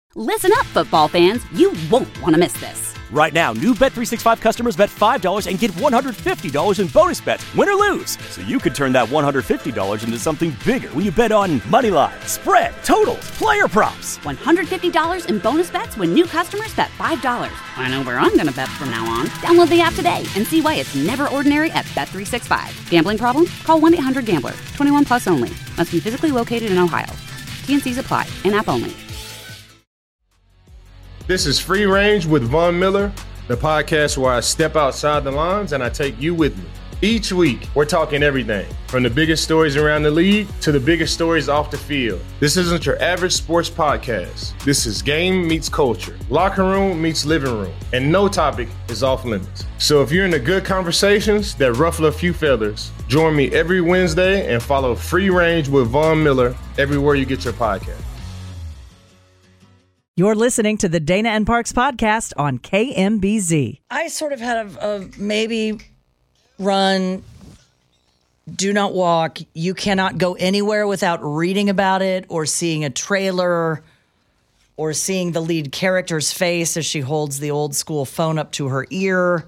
Listen up, football fans. You won't want to miss this. Right now, new Bet365 customers bet $5 and get $150 in bonus bets, win or lose. So you could turn that $150 into something bigger when you bet on money line, spread, totals, player props. $150 in bonus bets when new customers bet $5. I know where I'm going to bet from now on. Download the app today and see why it's never ordinary at Bet365. Gambling problem? Call 1-800-GAMBLER. 21 plus only. Must be physically located in Ohio. T&Cs apply. In-app only. This is Free Range with Von Miller, the podcast where I step outside the lines and I take you with me. Each week, we're talking everything from the biggest stories around the league to the biggest stories off the field. This isn't your average sports podcast. This is game meets culture, locker room meets living room, and no topic is off limits. So if you're into good conversations that ruffle a few feathers, join me every Wednesday and follow Free Range with Von Miller everywhere you get your podcast. You're listening to the Dana and Parks podcast on KMBZ. I sort of had a maybe run, do not walk. You cannot go anywhere without reading about it or seeing a trailer or seeing the lead character's face as she holds the old school phone up to her ear.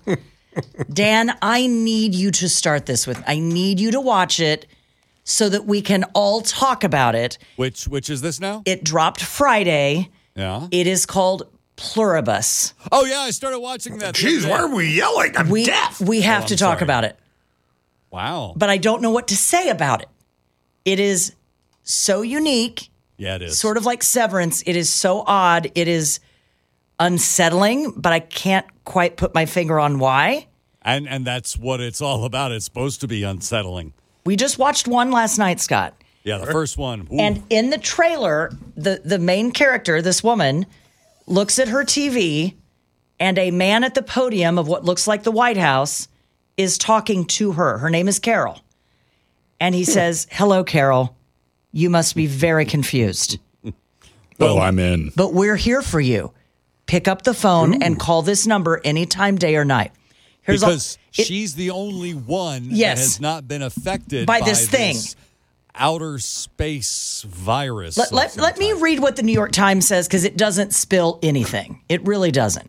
Dan, I need you to start this with. I need you to watch it so that we can all talk about it. Which is this now? It dropped Friday. Yeah. It is called Pluribus. Oh, yeah, I started watching that. Jeez, why are we yelling? I'm deaf. We have to talk about it. Wow. But I don't know what to say about it. It is so unique. Yeah, it is. Sort of like Severance. It is so odd. It is unsettling, but I can't quite put my finger on why. And that's what it's all about. It's supposed to be unsettling. We just watched one last night, Scott. Yeah, the first one. Ooh. And in the trailer, the main character, this woman, looks at her TV, and a man at the podium of what looks like the White House is talking to her. Her name is Carol. And he says, "Hello, Carol. You must be very confused. I'm in. But we're here for you. Pick up the phone and call this number anytime, day or night." Because she's the only one that has not been affected by this thing. Outer space virus. Let me read what the New York Times says, because it doesn't spill anything. It really doesn't.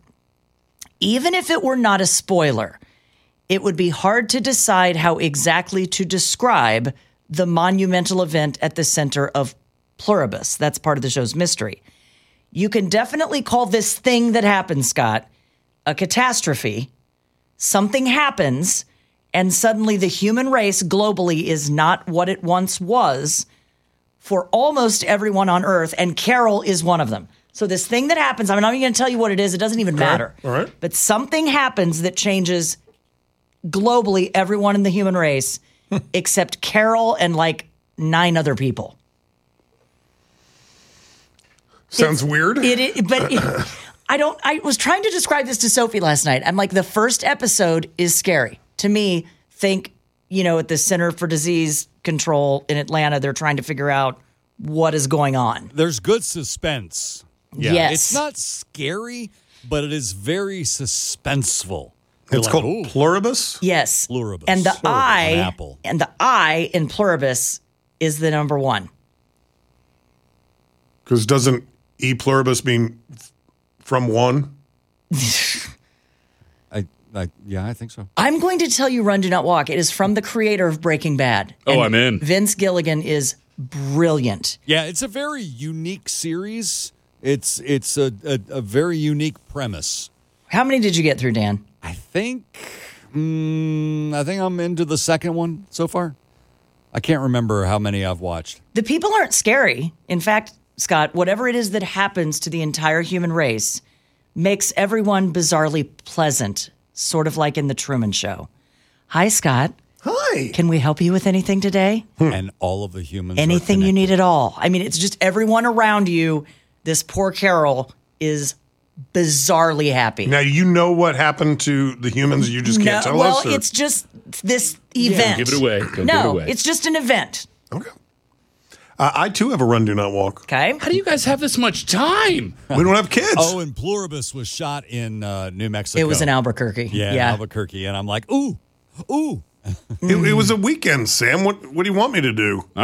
Even if it were not a spoiler, it would be hard to decide how exactly to describe the monumental event at the center of Pluribus. That's part of the show's mystery. You can definitely call this thing that happened, Scott, a catastrophe. Something happens, and suddenly the human race globally is not what it once was for almost everyone on Earth, and Carol is one of them. So this thing that happens, I'm not even going to tell you what it is. It doesn't even matter. All right. But something happens that changes globally everyone in the human race except Carol and like 9 other people. Sounds weird. I was trying to describe this to Sophie last night. I'm like, the first episode is scary. To me, think, at the Center for Disease Control in Atlanta, they're trying to figure out what is going on. There's good suspense. Yeah. Yes. It's not scary, but it is very suspenseful. It's called Pluribus? Yes. Pluribus. And the apple. And the I in Pluribus is the number 1. Because doesn't E pluribus mean from one? Yeah, I think so. I'm going to tell you Run, Do Not Walk. It is from the creator of Breaking Bad. Oh, I'm in. Vince Gilligan is brilliant. Yeah, it's a very unique series. It's a very unique premise. How many did you get through, Dan? I think I'm into the second one so far. I can't remember how many I've watched. The people aren't scary. In fact, Scott, whatever it is that happens to the entire human race makes everyone bizarrely pleasant, sort of like in The Truman Show. Hi, Scott. Hi. Can we help you with anything today? And all of the humans Anything you need at all. I mean, it's just everyone around you. This poor Carol is bizarrely happy. Now, you know what happened to the humans? You just can't tell us? Well, it's just this event. Give it away. Don't give it away. It's just an event. Okay. I, too, have a Run, Do Not Walk. Okay. How do you guys have this much time? We don't have kids. Oh, and Pluribus was shot in New Mexico. It was in Albuquerque. Yeah, in Albuquerque. And I'm like, ooh. It was a weekend, Sam. What do you want me to do? All right.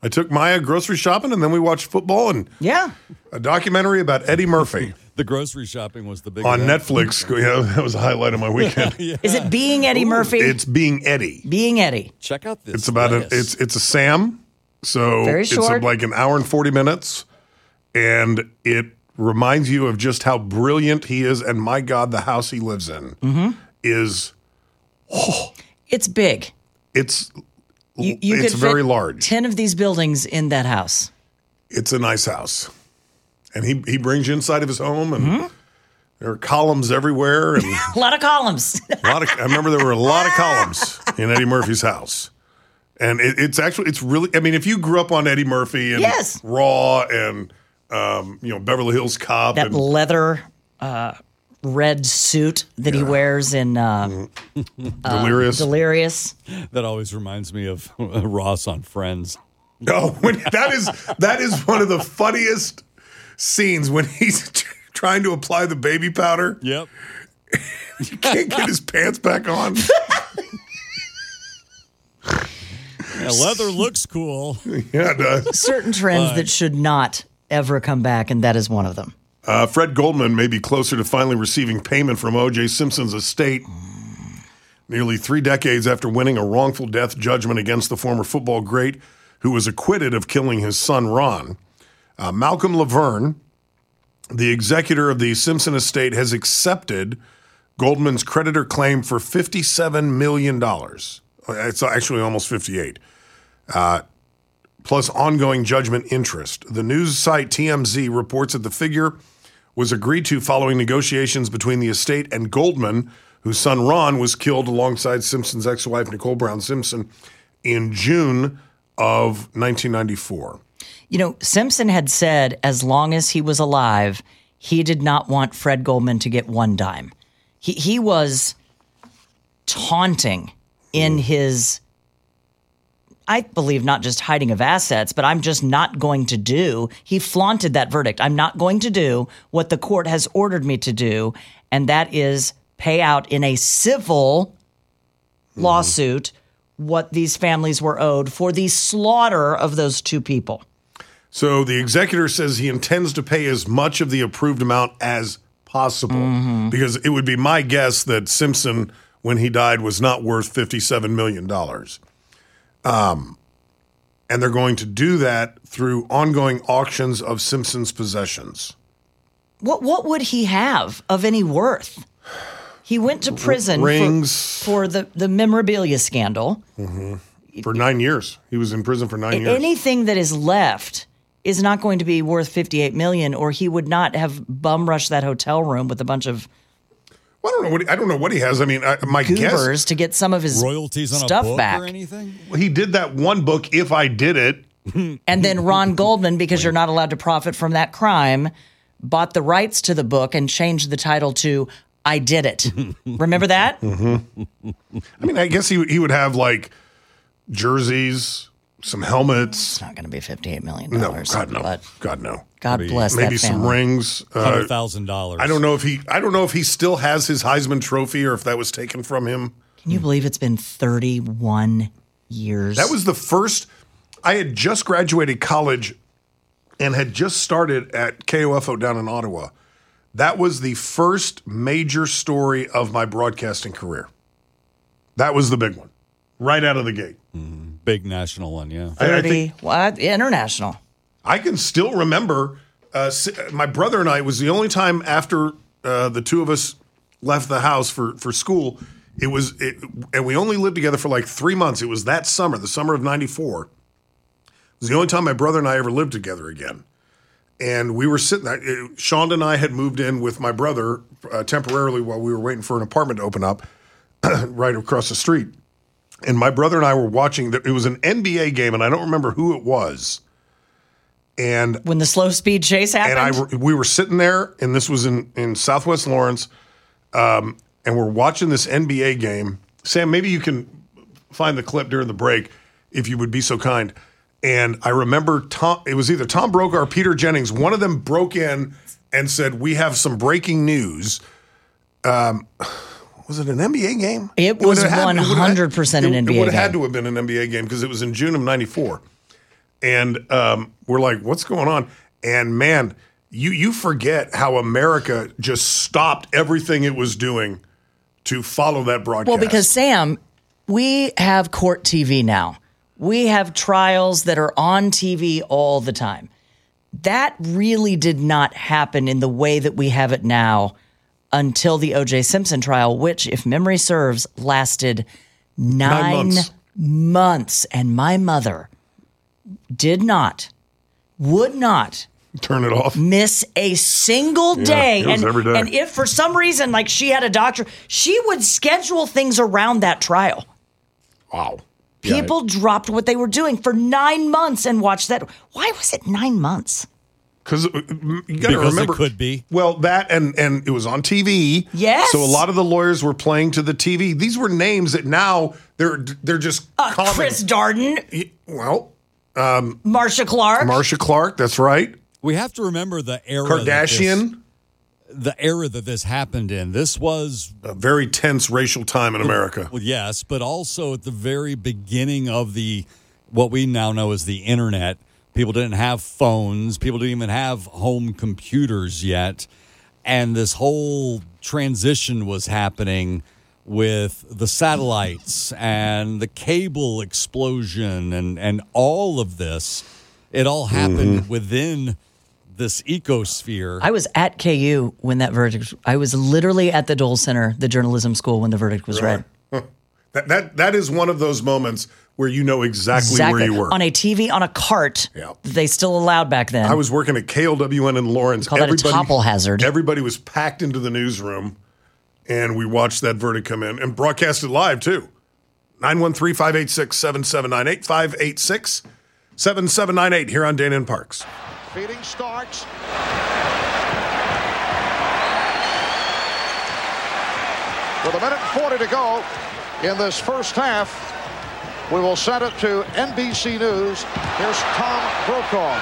I took Maya grocery shopping, and then we watched football and a documentary about Eddie Murphy. The grocery shopping was the big on event. Netflix. Yeah, that was a highlight of my weekend. Is it Being Eddie Murphy? It's Being Eddie. Being Eddie. Check out this. It's about lettuce. it's a Sam. So Very it's short. like an hour and 40 minutes, and it reminds you of just how brilliant he is. And my God, the house he lives in is It's big. it's You it's could very fit large. 10 of these buildings in that house. It's a nice house, and he brings you inside of his home, and there are columns everywhere, and A lot of columns. I remember there were a lot of columns in Eddie Murphy's house. And it's really, I mean, if you grew up on Eddie Murphy and Yes. Raw and, Beverly Hills Cop That and leather red suit that he wears in Delirious. Delirious. That always reminds me of Ross on Friends. Oh, that is one of the funniest scenes when he's trying to apply the baby powder. Yep. He can't get his pants back on. Yeah, leather looks cool. Yeah, it does. Certain trends that should not ever come back, and that is one of them. Fred Goldman may be closer to finally receiving payment from O.J. Simpson's estate. Nearly 3 decades after winning a wrongful death judgment against the former football great who was acquitted of killing his son, Ron, Malcolm Laverne, the executor of the Simpson estate, has accepted Goldman's creditor claim for $57 million. It's actually almost 58. Plus ongoing judgment interest. The news site TMZ reports that the figure was agreed to following negotiations between the estate and Goldman, whose son Ron was killed alongside Simpson's ex-wife Nicole Brown Simpson in June of 1994. You know, Simpson had said as long as he was alive, he did not want Fred Goldman to get one dime. He was taunting in his, I believe, not just hiding of assets, but I'm just not going to do. He flaunted that verdict. I'm not going to do what the court has ordered me to do, and that is pay out in a civil lawsuit what these families were owed for the slaughter of those 2 people. So the executor says he intends to pay as much of the approved amount as possible because it would be my guess that Simpson, when he died, was not worth $57 million. And they're going to do that through ongoing auctions of Simpson's possessions. What would he have of any worth? He went to prison Rings. for the memorabilia scandal. For 9 years. He was in prison for 9 years. Anything that is left is not going to be worth $58 million, or he would not have bum rushed that hotel room with a bunch of Well, I don't know what he has. I mean, my guess goobers to get some of his Royalties on stuff a book back. or anything? he did that one book, If I Did It. And then Ron Goldman, because you're not allowed to profit from that crime, bought the rights to the book and changed the title to I Did It. Remember that? I mean, I guess he would have like jerseys, some helmets. It's not going to be $58 million. No, God no. But God no. God bless Maybe that some family. rings. $100,000. I don't know if he still has his Heisman Trophy or if that was taken from him. Can you believe it's been 31 years? That was the first. I had just graduated college and had just started at KOFO down in Ottawa. That was the first major story of my broadcasting career. That was the big one, right out of the gate. Big national one, yeah. 30, what? International. I can still remember my brother and I, it was the only time after the 2 of us left the house for school. And we only lived together for like 3 months. It was that summer, the summer of 94. It was the only time my brother and I ever lived together again. And we were sitting there. Shonda and I had moved in with my brother temporarily while we were waiting for an apartment to open up right across the street. And my brother and I were watching. It was an NBA game, and I don't remember who it was. And When the slow speed chase happened? we were sitting there, and this was in Southwest Lawrence, and we're watching this NBA game. Sam, maybe you can find the clip during the break, if you would be so kind. And I remember it was either Tom Brokaw or Peter Jennings. One of them broke in and said, "We have some breaking news." Was it an NBA game? It was 100% an NBA game. It would have had to have been an NBA game because it was in June of 94. And we're like, what's going on? And man, you forget how America just stopped everything it was doing to follow that broadcast. Well, because Sam, we have court TV now. We have trials that are on TV all the time. That really did not happen in the way that we have it now until the O.J. Simpson trial, which, if memory serves, lasted 9 months. And my mother would not turn it off, miss a single day. It was every day. And if for some reason, like she had a doctor, she would schedule things around that trial. Wow. People dropped what they were doing for 9 months and watched that. Why was it 9 months? Because you got to remember, it could be. Well, that and it was on TV. Yes. So a lot of the lawyers were playing to the TV. These were names that now they're just common. Chris Darden. Well, Marcia Clark. Marcia Clark. That's right. We have to remember the era. Kardashian. The era that this happened in. This was a very tense racial time in America. Well, yes, but also at the very beginning of what we now know as the internet. People didn't have phones. People didn't even have home computers yet. And this whole transition was happening with the satellites and the cable explosion and all of this. It all happened within this ecosphere. I was at KU when that verdict. I was literally at the Dole Center, the journalism school, when the verdict was read. That is one of those moments where you know exactly where you were. On a TV, on a cart, they still allowed back then. I was working at KLWN in Lawrence. Call that a topple hazard. Everybody was packed into the newsroom, and we watched that verdict come in and broadcast it live, too. 913-586-7798, 586-7798 here on Dana and Parks. Feeding starts. With 1:40 to go in this first half, we will send it to NBC News. Here's Tom Brokaw.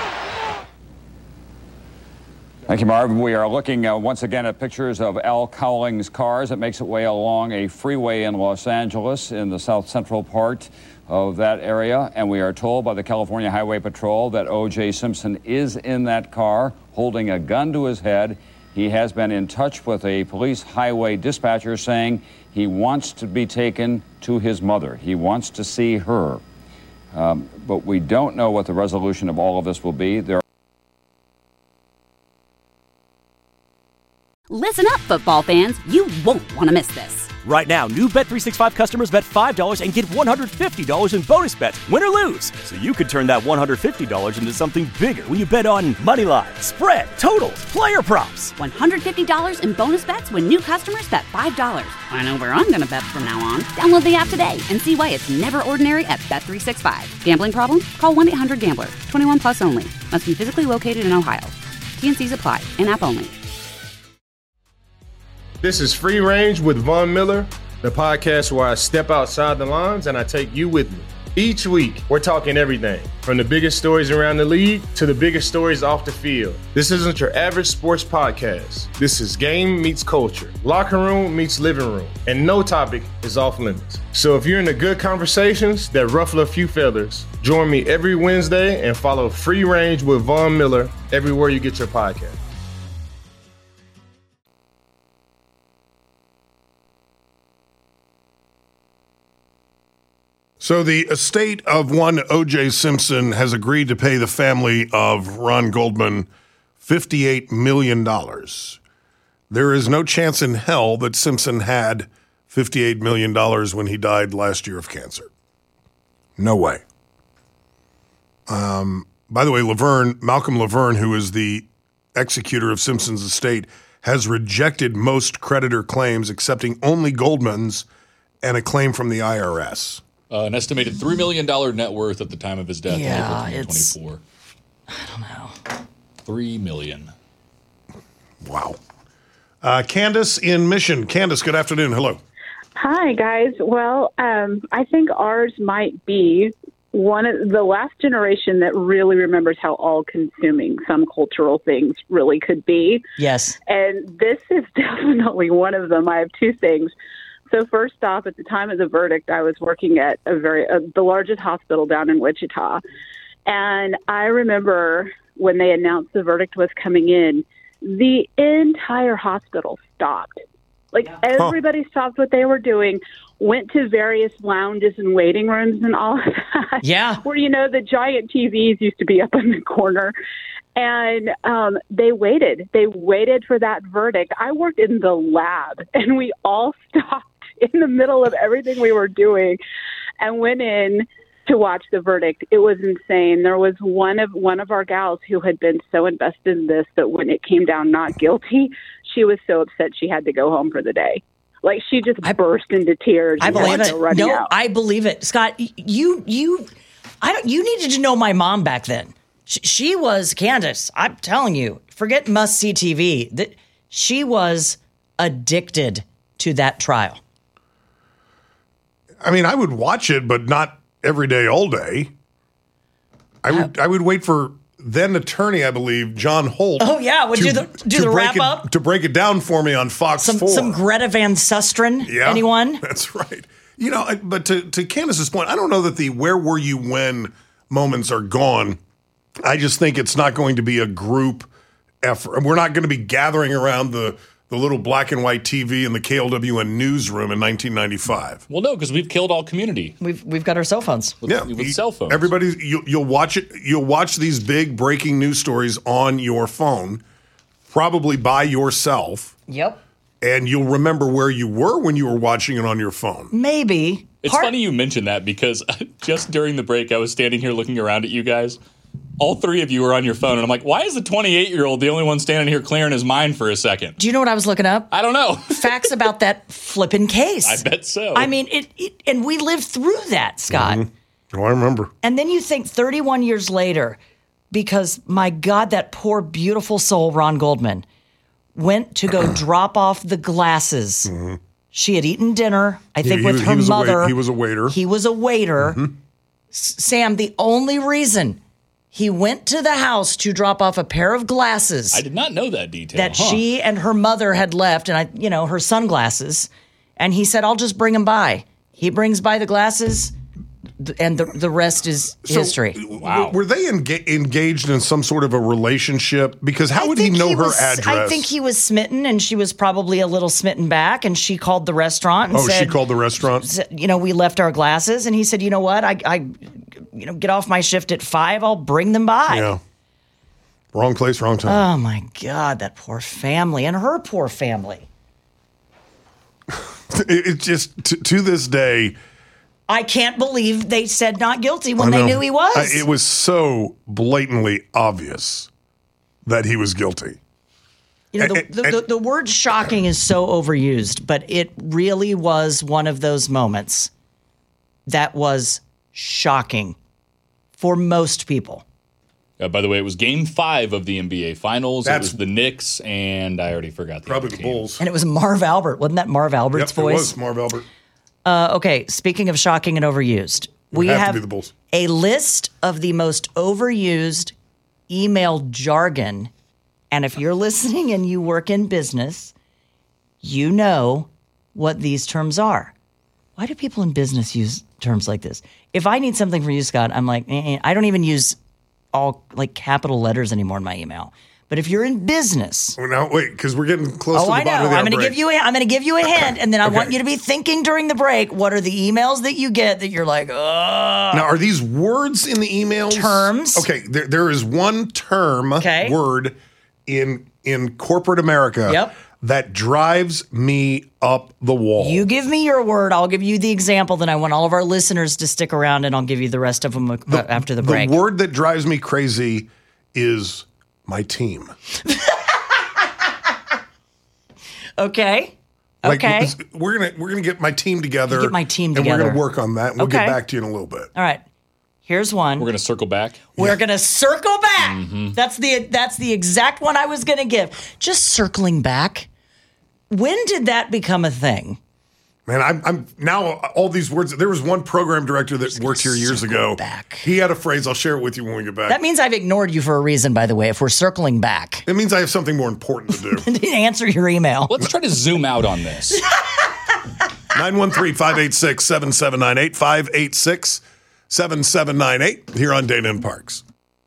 Thank you, Marv. We are looking once again at pictures of Al Cowling's cars. It makes its way along a freeway in Los Angeles in the south central part of that area. And we are told by the California Highway Patrol that O.J. Simpson is in that car holding a gun to his head. He has been in touch with a police highway dispatcher saying he wants to be taken to his mother. He wants to see her. But we don't know what the resolution of all of this will be. Listen up, football fans. You won't want to miss this. Right now, new Bet365 customers bet $5 and get $150 in bonus bets, win or lose. So you could turn that $150 into something bigger when you bet on money line, spread, totals, player props. $150 in bonus bets when new customers bet $5. I know where I'm going to bet from now on. Download the app today and see why it's never ordinary at Bet365. Gambling problem? Call 1-800-GAMBLER. 21 plus only. Must be physically located in Ohio. T&Cs apply. In-app only. This is Free Range with Von Miller, the podcast where I step outside the lines and I take you with me. Each week, we're talking everything from the biggest stories around the league to the biggest stories off the field. This isn't your average sports podcast. This is game meets culture, locker room meets living room, and no topic is off limits. So if you're into good conversations that ruffle a few feathers, join me every Wednesday and follow Free Range with Von Miller everywhere you get your podcast. So the estate of one O.J. Simpson has agreed to pay the family of Ron Goldman $58 million. There is no chance in hell that Simpson had $58 million when he died last year of cancer. No way. By the way, Malcolm Laverne, who is the executor of Simpson's estate, has rejected most creditor claims, accepting only Goldman's and a claim from the IRS. An estimated $3 million net worth at the time of his death in April 2024. I don't know. $3 million. Wow. Candace in Mission. Candace, good afternoon. Hello. Hi, guys. Well, I think ours might be one of the last generation that really remembers how all-consuming some cultural things really could be. Yes. And this is definitely one of them. I have two things. So first off, at the time of the verdict, I was working at the largest hospital down in Wichita. And I remember when they announced the verdict was coming in, the entire hospital stopped. Like, everybody stopped what they were doing, went to various lounges and waiting rooms and all of that. Yeah. Where, the giant TVs used to be up in the corner. And they waited. They waited for that verdict. I worked in the lab, and we all stopped in the middle of everything we were doing and went in to watch the verdict. It was insane. There was one of our gals who had been so invested in this that when it came down not guilty, she was so upset she had to go home for the day. Like, she just burst into tears. I believe it. No, I believe it. Scott, you needed to know my mom back then. She was, Candace, I'm telling you, forget must-see TV. That she was addicted to that trial. I mean, I would watch it, but not every day, all day. I would wait for then attorney, I believe, John Holt. Oh yeah, would do the wrap up to break it down for me on Fox 4. Some Greta Van Susteren. Yeah, anyone? That's right. But to Candace's point, I don't know that the "where were you when" moments are gone. I just think it's not going to be a group effort. We're not going to be gathering around the little black and white TV in the KLWN newsroom in 1995. Well, no, because we've killed all community. We've got our cell phones. With cell phones. Everybody, you'll watch it. You'll watch these big breaking news stories on your phone, probably by yourself. Yep. And you'll remember where you were when you were watching it on your phone. Maybe. It's funny you mentioned that because just during the break, I was standing here looking around at you guys. All three of you were on your phone, and I'm like, why is the 28-year-old the only one standing here clearing his mind for a second? Do you know what I was looking up? I don't know. Facts about that flipping case. I bet so. I mean, and we lived through that, Scott. Mm-hmm. Oh, I remember. And then you think 31 years later, because, my God, that poor, beautiful soul, Ron Goldman, went to go drop off the glasses. Mm-hmm. She had eaten dinner, I think, with her mother. He was a waiter. He was a waiter. Mm-hmm. Sam, the only reason he went to the house to drop off a pair of glasses. I did not know that detail. That she and her mother had left, and her sunglasses. And he said, "I'll just bring them by." He brings by the glasses, and the rest is history. Wow. Were they engaged in some sort of a relationship? Because how would he know her address? I think he was smitten, and she was probably a little smitten back, and she called the restaurant and said... she called the restaurant? We left our glasses, and he said, "You know what? I get off my shift at 5, I'll bring them by." Yeah. Wrong place, wrong time. Oh, my God, that poor family, and her poor family. It's just, to this day... I can't believe they said not guilty when they knew he was. It was so blatantly obvious that he was guilty. The word shocking is so overused, but it really was one of those moments that was shocking for most people. By the way, it was Game 5 of the NBA Finals. It was the Knicks, and I already forgot the other team. Bulls. And it was Marv Albert. Wasn't that Marv Albert's voice? It was Marv Albert. Okay, speaking of shocking and overused, we have a list of the most overused email jargon. And if you're listening and you work in business, you know what these terms are. Why do people in business use terms like this? If I need something from you, Scott, I'm like, I don't even use all capital letters anymore in my email. But if you're in business, now wait, because we're getting close to the bottom of the I'm going to give you a hint, and then I want you to be thinking during the break. What are the emails that you get that you're like, ugh? Now, are these words in the emails? Terms. Okay, there is one term, word in corporate America that drives me up the wall. You give me your word, I'll give you the example. Then I want all of our listeners to stick around, and I'll give you the rest of them after the break. The word that drives me crazy is my team. Okay. We're gonna get my team together. Get my team together. And we're gonna work on that. And we'll get back to you in a little bit. All right. Here's one. We're gonna circle back. We're gonna circle back. Mm-hmm. That's the exact one I was gonna give. Just circling back. When did that become a thing? Man, I'm now all these words. There was one program director that worked here years ago. He had a phrase. I'll share it with you when we get back. That means I've ignored you for a reason, by the way, if we're circling back. It means I have something more important to do. Answer your email. Let's try to zoom out on this. 913-586-7798. 7798 here on Dana and Parks.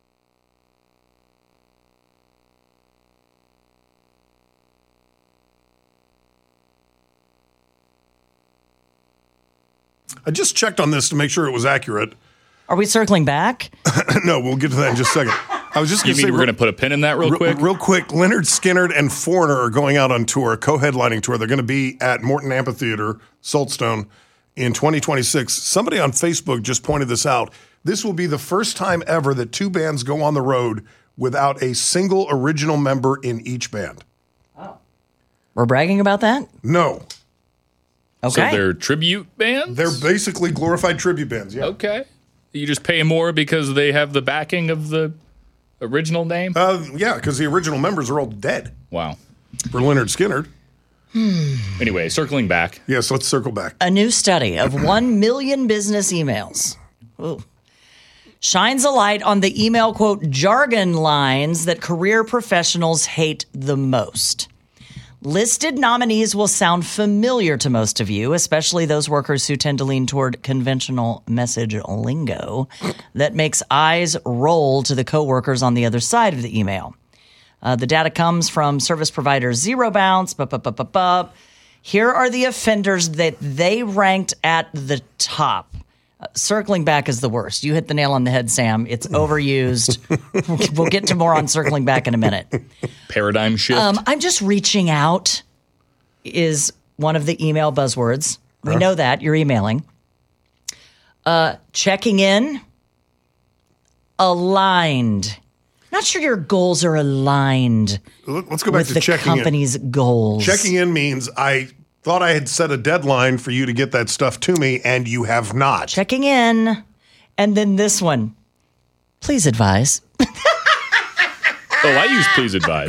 I just checked on this to make sure it was accurate. Are we circling back? No, we'll get to that in just a second. I was just going to say, we're going to put a pin in that real quick? Real quick, Leonard Skinner and Foreigner are going out on tour, co-headlining tour. They're going to be at Morton Amphitheater, Saltstone, in 2026. Somebody on Facebook just pointed this out. This will be the first time ever that two bands go on the road without a single original member in each band. Oh. We're bragging about that? No. Okay. So they're tribute bands? They're basically glorified tribute bands, yeah. Okay. You just pay more because they have the backing of the original name? Yeah, because the original members are all dead. Wow. For Leonard Skinner. Anyway, circling back. Yes, let's circle back. A new study of 1 million business emails shines a light on the email, quote, jargon lines that career professionals hate the most. Listed nominees will sound familiar to most of you, especially those workers who tend to lean toward conventional message lingo that makes eyes roll to the coworkers on the other side of the email. The data comes from service provider Zero Bounce. Here are the offenders that they ranked at the top. Circling back is the worst. You hit the nail on the head, Sam. It's overused. We'll get to more on circling back in a minute. Paradigm shift. I'm just reaching out is one of the email buzzwords. We know that. You're emailing. Checking in. Aligned. Not sure your goals are aligned. Let's go back to the checking in. Company's goals. Checking in means I thought I had set a deadline for you to get that stuff to me, and you have not. Checking in. And then this one. Please advise. I use please advise.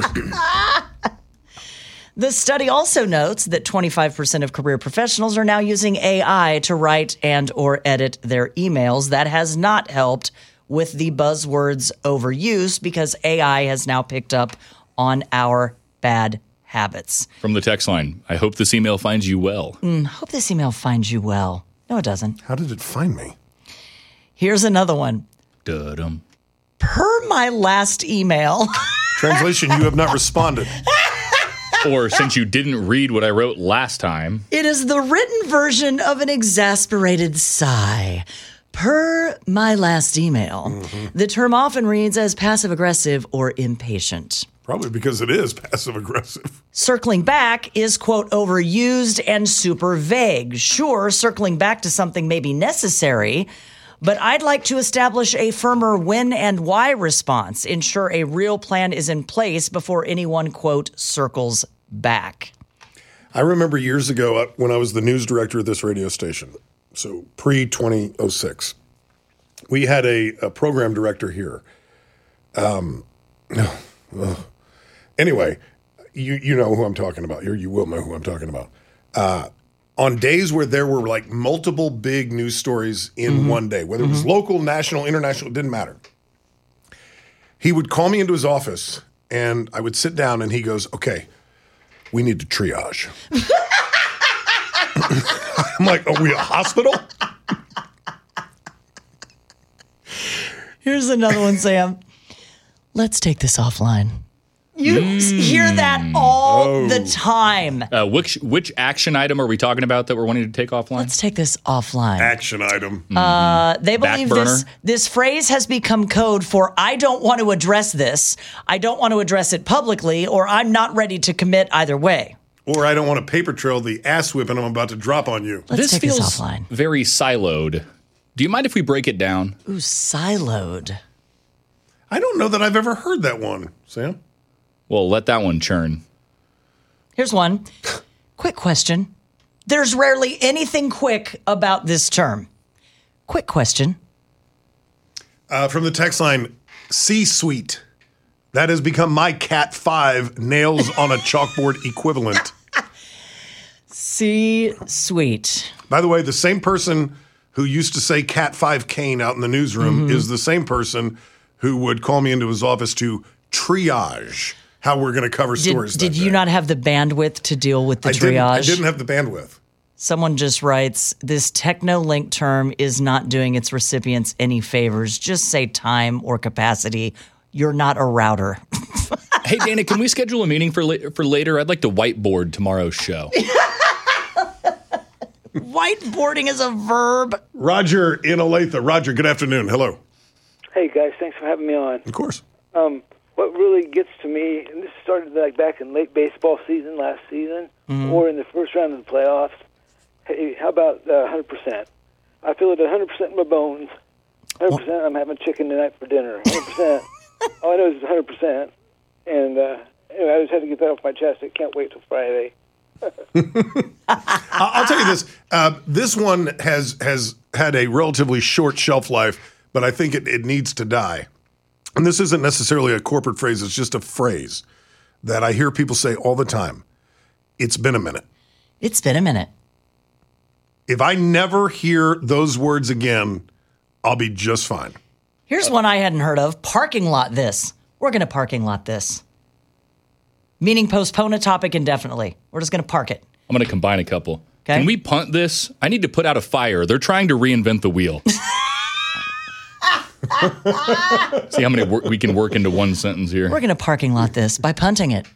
The study also notes that 25% of career professionals are now using AI to write and or edit their emails. That has not helped with the buzzwords overuse because AI has now picked up on our bad habits. From the text line, I hope this email finds you well. Hope this email finds you well. No, it doesn't. How did it find me? Here's another one. Dum. Per my last email. Translation, you have not responded. Or since you didn't read what I wrote last time. It is the written version of an exasperated sigh. Per my last email, the term often reads as passive-aggressive or impatient. Probably because it is passive-aggressive. Circling back is, quote, overused and super vague. Sure, circling back to something may be necessary, but I'd like to establish a firmer when and why response, ensure a real plan is in place before anyone, quote, circles back. I remember years ago when I was the news director of this radio station, so pre-2006, we had a program director here. Anyway, you know who I'm talking about. You will know who I'm talking about. On days where there were like multiple big news stories in one day, whether it was local, national, international, it didn't matter. He would call me into his office and I would sit down and he goes, okay, we need to triage. I'm like, are we a hospital? Here's another one, Sam. Let's take this offline. You hear that all the time. Which action item are we talking about that we're wanting to take offline? Let's take this offline. Action item. They believe this phrase has become code for I don't want to address this, I don't want to address it publicly, or I'm not ready to commit either way. Or I don't want to paper trail the ass whipping I'm about to drop on you. Let's take feels this offline. Very siloed. Do you mind if we break it down? Ooh, siloed. I don't know that I've ever heard that one, Sam. Well, let that one churn. Here's one. Quick question. There's rarely anything quick about this term. Quick question. From the text line, C-suite. That has become my Cat 5 nails on a chalkboard equivalent. C-suite. By the way, the same person who used to say Cat 5 cane out in the newsroom is the same person who would call me into his office to triage how we're going to cover stories. Did you not have the bandwidth to deal with the triage? I didn't have the bandwidth. Someone just writes, this techno-link term is not doing its recipients any favors. Just say time or capacity. You're not a router. Hey, Dana, can we schedule a meeting for later? I'd like to whiteboard tomorrow's show. Whiteboarding is a verb. Roger in Olathe. Roger, good afternoon. Hello. Hey, guys. Thanks for having me on. Of course. What really gets to me, and this started like back in late baseball season, last season, or in the first round of the playoffs. Hey, how about 100%? I feel it 100% in my bones. 100% I'm having chicken tonight for dinner. 100%. All I know is it's 100%. And anyway, I just had to get that off my chest. I can't wait till Friday. I'll tell you this. This one has had a relatively short shelf life, but I think it needs to die. And this isn't necessarily a corporate phrase. It's just a phrase that I hear people say all the time. It's been a minute. It's been a minute. If I never hear those words again, I'll be just fine. Here's one I hadn't heard of. Parking lot this. We're going to parking lot this. Meaning postpone a topic indefinitely. We're just going to park it. I'm going to combine a couple. Okay. Can we punt this? I need to put out a fire. They're trying to reinvent the wheel. See how many we can work into one sentence here. We're going to parking lot this by punting it.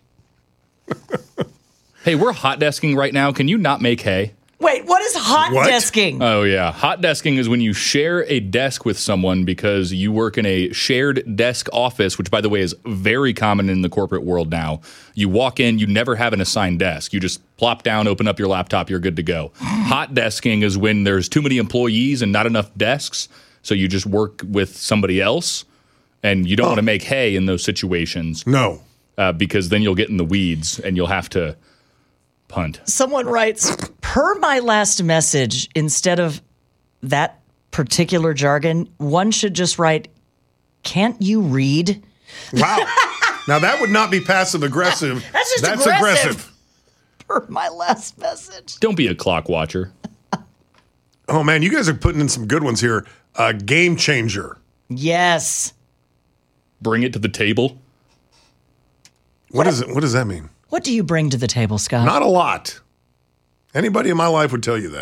Hey, we're hot desking right now. Can you not make hay? Wait, what is hot desking? Oh, yeah. Hot desking is when you share a desk with someone because you work in a shared desk office, which, by the way, is very common in the corporate world now. You walk in, you never have an assigned desk. You just plop down, open up your laptop, you're good to go. Hot desking is when there's too many employees and not enough desks, so you just work with somebody else, and you don't want to make hay in those situations. No. Because then you'll get in the weeds, and you'll have to punt. Someone writes, per my last message, instead of that particular jargon, one should just write, can't you read? Wow. Now, that would not be passive-aggressive. That's just aggressive. Per my last message. Don't be a clock watcher. Oh, man, you guys are putting in some good ones here. Game changer. Yes. Bring it to the table. What does that mean? What do you bring to the table, Scott? Not a lot. Anybody in my life would tell you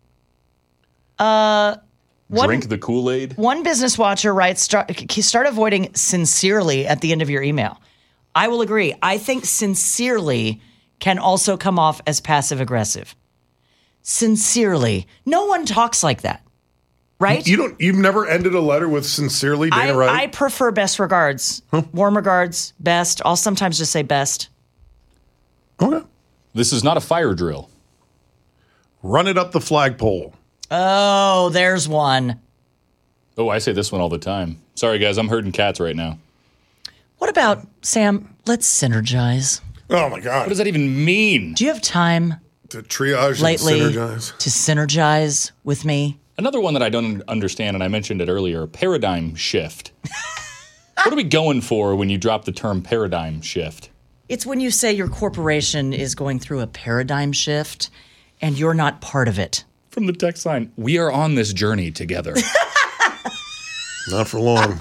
that. Drink the Kool-Aid. One business watcher writes, start avoiding sincerely at the end of your email. I will agree. I think sincerely can also come off as passive-aggressive. Sincerely. No one talks like that, right? You've never ended a letter with sincerely, Dana, right? I prefer best regards. Warm regards, best. I'll sometimes just say best. Okay. This is not a fire drill. Run it up the flagpole. Oh, there's one. Oh, I say this one all the time. Sorry, guys, I'm herding cats right now. What about, Sam, let's synergize. Oh, my God. What does that even mean? Do you have time to triage lately and synergize? To synergize with me? Another one that I don't understand, and I mentioned it earlier, paradigm shift. What are we going for when you drop the term paradigm shift? It's when you say your corporation is going through a paradigm shift and you're not part of it. From the text line, we are on this journey together. Not for long.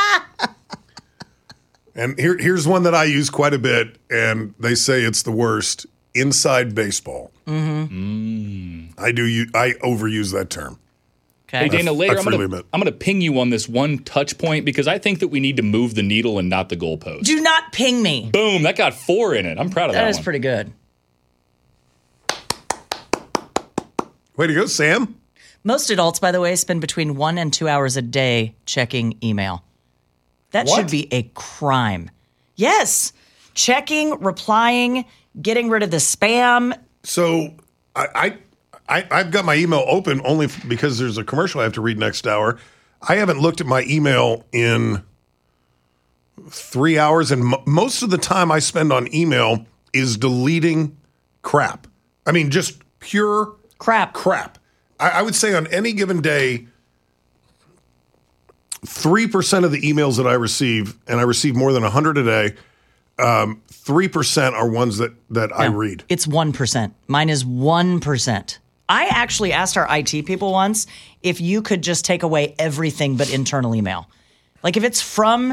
And here's one that I use quite a bit, and they say it's the worst. Inside baseball. Mm-hmm. I overuse that term. Okay. Hey, Dana, later I I'm going to ping you on this one touch point because I think that we need to move the needle and not the goalpost. Do not ping me. Boom, that got 4 in it. I'm proud of that one. That is pretty good. Way to go, Sam. Most adults, by the way, spend between 1 and 2 hours a day checking email. That should be a crime. Yes. Checking, replying, getting rid of the spam. So I've got my email open only because there's a commercial I have to read next hour. I haven't looked at my email in 3 hours, and most of the time I spend on email is deleting crap. I mean, just pure crap. I would say on any given day, 3% of the emails that I receive, and I receive more than 100 a day, 3% are ones that I read. It's 1%. Mine is 1%. I actually asked our IT people once if you could just take away everything but internal email. Like if it's from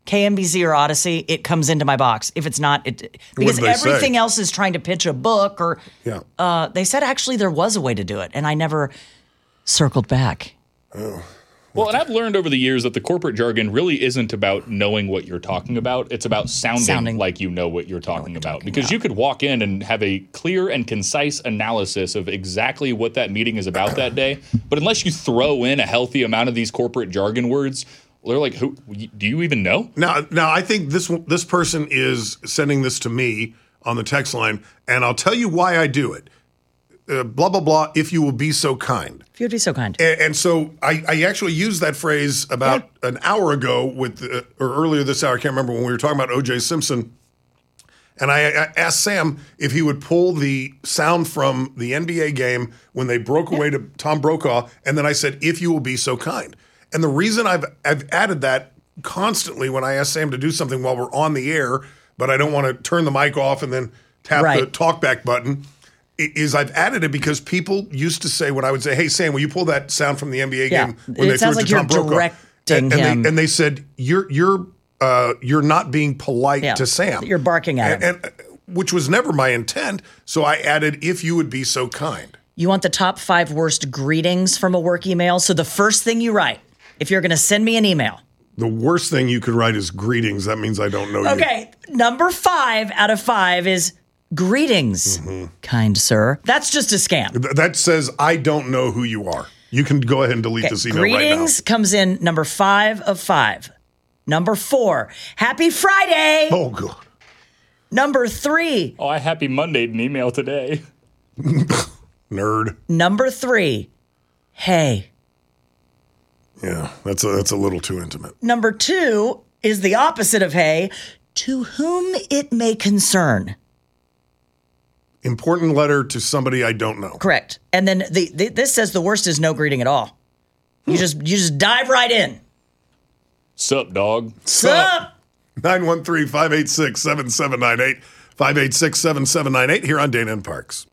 KMBZ or Odyssey, it comes into my box. If it's not, because did they everything say? else is trying to pitch a book or they said actually there was a way to do it, and I never circled back. Oh. Well, and I've learned over the years that the corporate jargon really isn't about knowing what you're talking about. It's about sounding like you know what you're talking about. Because you could walk in and have a clear and concise analysis of exactly what that meeting is about that day. But unless you throw in a healthy amount of these corporate jargon words, they're like, "Who do you even know?" Now, I think this person is sending this to me on the text line, and I'll tell you why I do it. Blah, blah, blah, if you will be so kind. If you would be so kind. And so I actually used that phrase about an hour ago or earlier this hour. I can't remember when we were talking about O.J. Simpson. And I asked Sam if he would pull the sound from the NBA game when they broke away to Tom Brokaw. And then I said, if you will be so kind. And the reason I've added that constantly when I ask Sam to do something while we're on the air, but I don't want to turn the mic off and then tap the talkback button, is I've added it because people used to say when I would say, "Hey Sam, will you pull that sound from the NBA game?" When it sounds like you're directing him. and they said you're not being polite to Sam. You're barking at him, and which was never my intent. So I added, "If you would be so kind." You want the top 5 worst greetings from a work email? So the first thing you write, if you're going to send me an email. The worst thing you could write is greetings. That means I don't know you. Okay, number 5 out of 5 is greetings, kind sir. That's just a scam. That says I don't know who you are. You can go ahead and delete this email right now. Greetings comes in number 5 of 5. Number 4, happy Friday. Oh, God. Number 3. Oh, I happy Monday'd an email today. Nerd. Number 3, hey. Yeah, that's a little too intimate. Number 2 is the opposite of hey, to whom it may concern. Important letter to somebody I don't know. Correct. And then this says the worst is no greeting at all. You just dive right in. Sup, dog? Sup? 913-586-7798. 586-7798 here on Dana and Parks.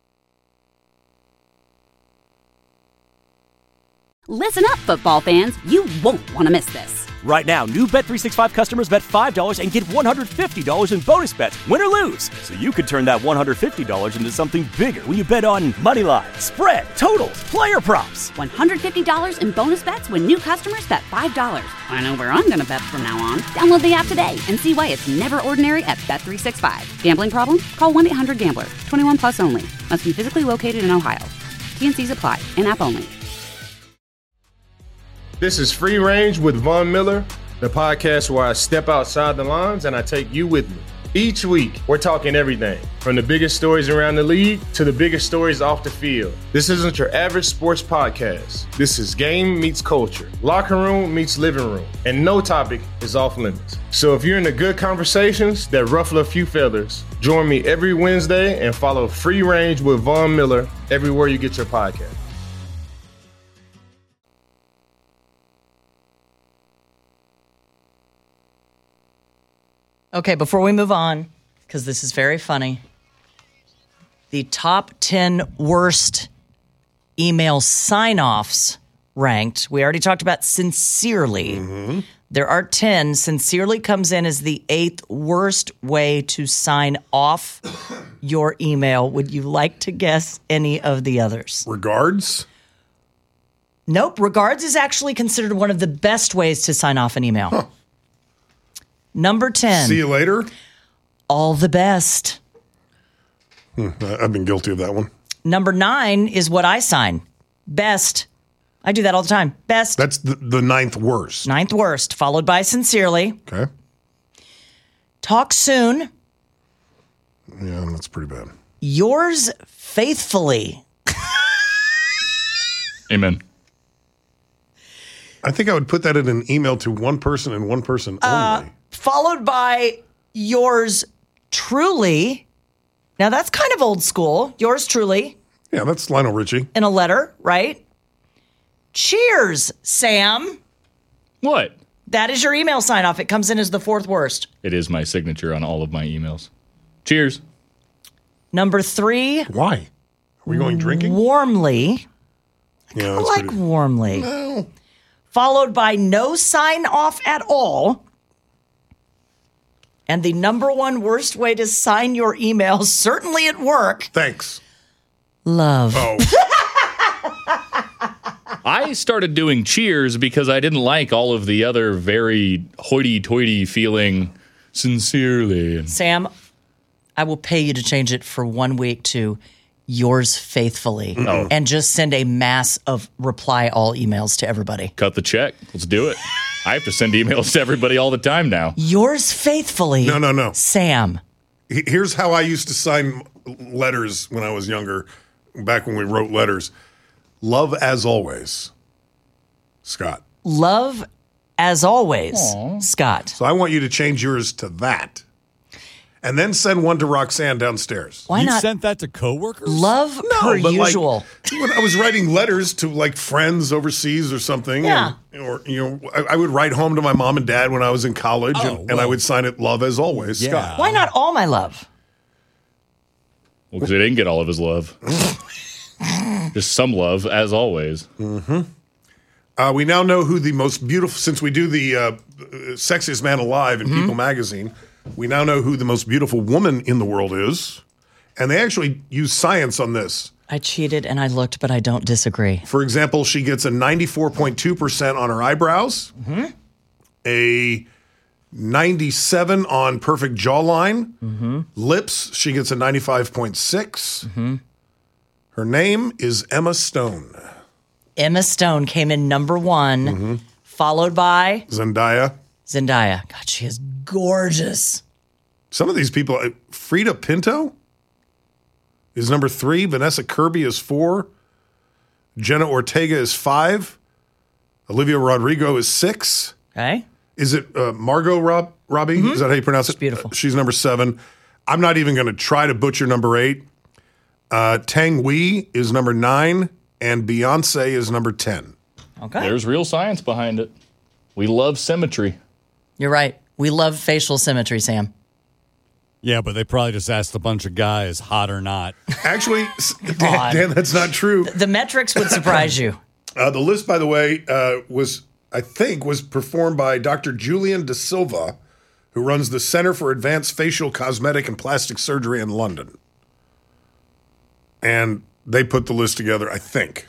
Listen up, football fans. You won't want to miss this. Right now, new Bet365 customers bet $5 and get $150 in bonus bets, win or lose. So you could turn that $150 into something bigger when you bet on money line, spread, totals, player props. $150 in bonus bets when new customers bet $5. I know where I'm going to bet from now on. Download the app today and see why it's never ordinary at Bet365. Gambling problem? Call 1-800-GAMBLER. 21 plus only. Must be physically located in Ohio. T&Cs apply. In-app only. This is Free Range with Von Miller, the podcast where I step outside the lines and I take you with me. Each week, we're talking everything from the biggest stories around the league to the biggest stories off the field. This isn't your average sports podcast. This is game meets culture, locker room meets living room, and no topic is off limits. So if you're into good conversations that ruffle a few feathers, join me every Wednesday and follow Free Range with Von Miller everywhere you get your podcast. Okay, before we move on, because this is very funny, the top 10 worst email sign-offs ranked. We already talked about sincerely. There are 10. Sincerely comes in as the 8th worst way to sign off your email. Would you like to guess any of the others? Regards? Nope. Regards is actually considered one of the best ways to sign off an email. Huh. Number 10. See you later. All the best. I've been guilty of that one. Number 9 is what I sign. Best. I do that all the time. Best. That's the 9th worst. 9th worst, followed by sincerely. Okay. Talk soon. Yeah, that's pretty bad. Yours faithfully. Amen. I think I would put that in an email to one person and one person only. Followed by yours truly. Now that's kind of old school. Yours truly. Yeah, that's Lionel Richie. In a letter, right? Cheers, Sam. What? That is your email sign off. It comes in as the 4th worst. It is my signature on all of my emails. Cheers. Number 3. Why? Are we going drinking? Warmly. Yeah, I that's like pretty... warmly. No. Followed by no sign off at all. And the number one worst way to sign your email, certainly at work. Thanks. Love. Oh. I started doing cheers because I didn't like all of the other very hoity-toity feeling sincerely. Sam, I will pay you to change it for 1 week to yours faithfully. And just send a mass of reply all emails to everybody. Cut the check. Let's do it. I have to send emails to everybody all the time now. Yours faithfully. No. Sam. Here's how I used to sign letters when I was younger, back when we wrote letters. Love as always, Scott. Love as always, Scott. So I want you to change yours to that. And then send one to Roxanne downstairs. Why not? You sent that to coworkers? Love per usual. When I was writing letters to like friends overseas or something, Yeah. or I would write home to my mom and dad when I was in college, and I would sign it "Love as always, Scott." Why not all my love? Well, because they didn't get all of his love. Just some love, as always. Mm-hmm. We now know who the most beautiful, since we do the sexiest man alive in People magazine, we now know who the most beautiful woman in the world is. And they actually use science on this. I cheated and I looked, but I don't disagree. For example, she gets a 94.2% on her eyebrows, a 97 on perfect jawline, lips, she gets a 95.6. Her name is Emma Stone. Emma Stone came in number one, followed by Zendaya. God, she is gorgeous. Some of these people, Frida Pinto is number 3. Vanessa Kirby is 4. Jenna Ortega is 5. Olivia Rodrigo is 6. Okay. Is it Margot Robbie? Is that how you pronounce it? It's beautiful. She's number 7. I'm not even going to try to butcher number 8. Tang Wei is number 9. And Beyonce is number 10. Okay. There's real science behind it. We love symmetry. You're right. We love facial symmetry, Sam. Yeah, but they probably just asked a bunch of guys, hot or not. Actually, Dan, that's not true. The metrics would surprise you. The list, by the way, was performed by Dr. Julian De Silva, who runs the Center for Advanced Facial Cosmetic and Plastic Surgery in London. And they put the list together, I think.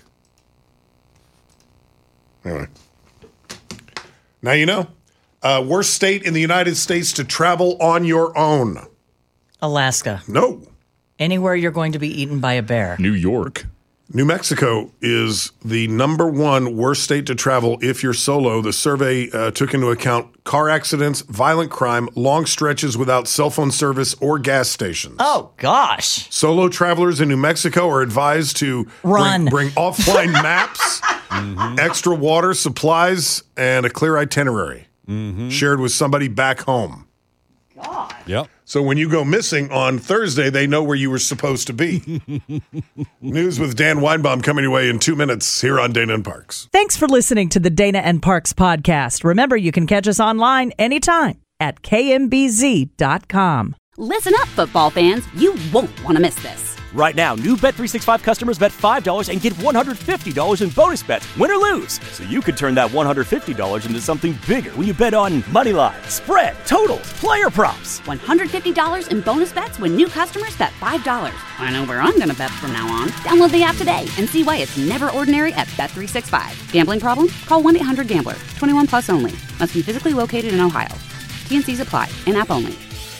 Anyway. Now you know. Worst state in the United States to travel on your own. Alaska. No. Anywhere you're going to be eaten by a bear. New York. New Mexico is the number 1 worst state to travel if you're solo. The survey took into account car accidents, violent crime, long stretches without cell phone service or gas stations. Oh, gosh. Solo travelers in New Mexico are advised to Run. Bring offline maps, extra water, supplies, and a clear itinerary shared with somebody back home. God. Yep. So when you go missing on Thursday, they know where you were supposed to be. News with Dan Weinbaum coming your way in 2 minutes here on Dana and Parks. Thanks for listening to the Dana and Parks podcast. Remember, you can catch us online anytime at kmbz.com. Listen up, football fans. You won't want to miss this. Right now, new Bet365 customers bet $5 and get $150 in bonus bets, win or lose. So you could turn that $150 into something bigger when you bet on money line, spread, totals, player props. $150 in bonus bets when new customers bet $5. I know where I'm going to bet from now on. Download the app today and see why it's never ordinary at Bet365. Gambling problem? Call 1-800-GAMBLER. 21 plus only. Must be physically located in Ohio. T&Cs apply. In-app only.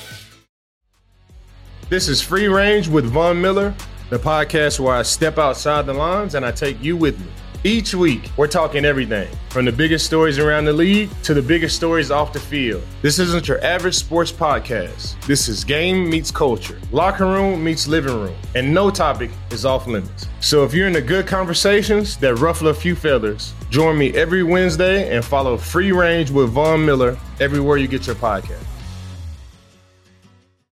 This is Free Range with Von Miller, the podcast where I step outside the lines and I take you with me. Each week, we're talking everything from the biggest stories around the league to the biggest stories off the field. This isn't your average sports podcast. This is game meets culture, locker room meets living room, and no topic is off limits. So if you're into good conversations that ruffle a few feathers, join me every Wednesday and follow Free Range with Von Miller everywhere you get your podcast.